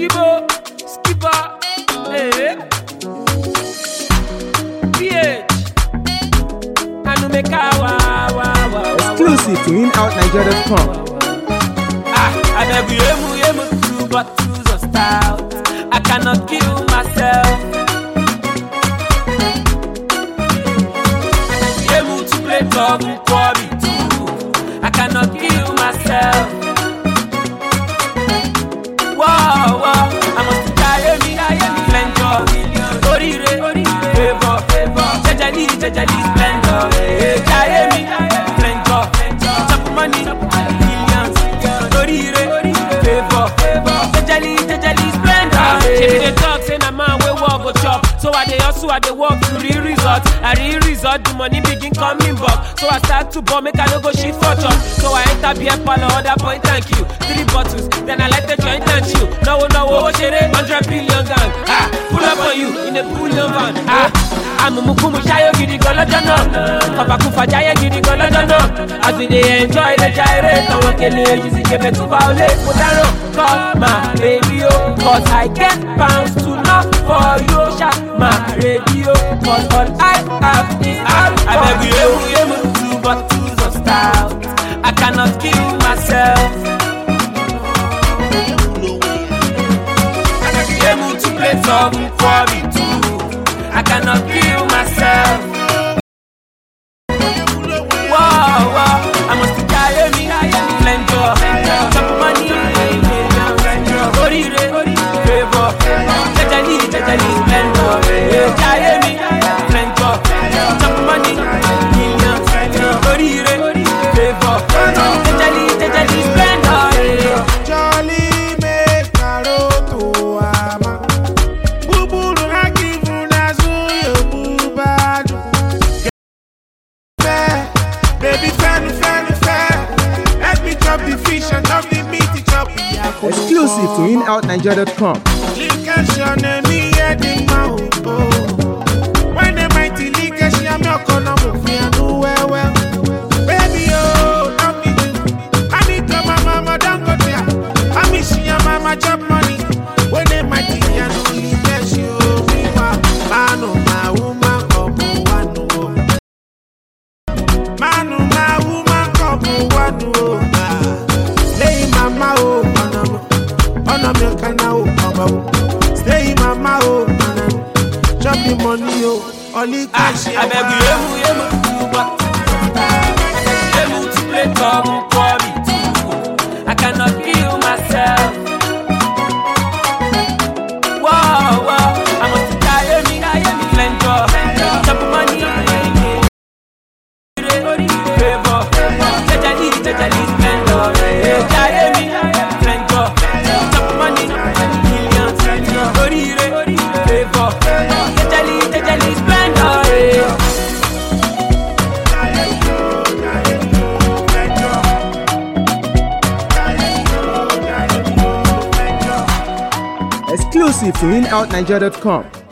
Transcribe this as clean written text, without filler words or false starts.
Skibo, skipper, eh? PH, Anumeka, Exclusive to InOutNigeria.com. I beg you, emu, 2 bottles of stout. I cannot kill myself. Emu to play double quarry too. I cannot kill myself. Wow, I must die me, splendor. Orire, favor, jejeli, splendor. Die me, splendor. Chop money, millions. Orire, favor, jejeli, splendor. She be the talk, say na man we walk go chop. So I dey hustle, I dey work to real result. I real result, the money begin coming back. So I start to ball, make I no go shit for chop. So I enter beer parlor, order point, thank you. 3 bottles, then I light the joint and chill. No, share 100 billion gang. Pull up on you in a bullion van. I'm a mukumu shayo gidi golajana. Papa kufa jaya gidi golajana. As we dey enjoy the gyrate, I want to use it to violate. Put a rock, call my radio, cause I get pounds to knock for you. Shut my radio, cause all I have is alcohol. I beg you, 2 bottles of stout. I cannot kill myself. Able to play some for me too. I cannot kill myself. Wow, I must carry me, splendor. Chop money, orire, favor, jejeli, splendor. Carry me, splendor. Chop money, millions. Orire, favor, jejeli, splendor. Jolly make Naruto ama. Bubulu hakimu nazuyo bubadu. Baby fan. Let me chop the fish and chop the meat to chop the apple. Exclusive to InOutNigeria.com. Linkation me at the mouth. When the mighty linkation I'm not gonna move me and do well. Baby, oh, love me too. I need to my mama don't go there. I miss your mama chop money. When the mighty and only bless you, me manu ma woman kobu wanu. Manu ma woman kobu wanu. Stay mama oh ono me kana oh baba. Stay mama oh chop the money oh only cash. I beg you, emu, 2 bottles of stout. Emu to play double quarry too. I cannot kill myself. Wow, I must die me, splendor. Chop money, favor, jejeli, splendor. Die me, splendor. Chop money, millions. Orire, favor, jejeli, splendor. Exclusive to InOutNigeria.com.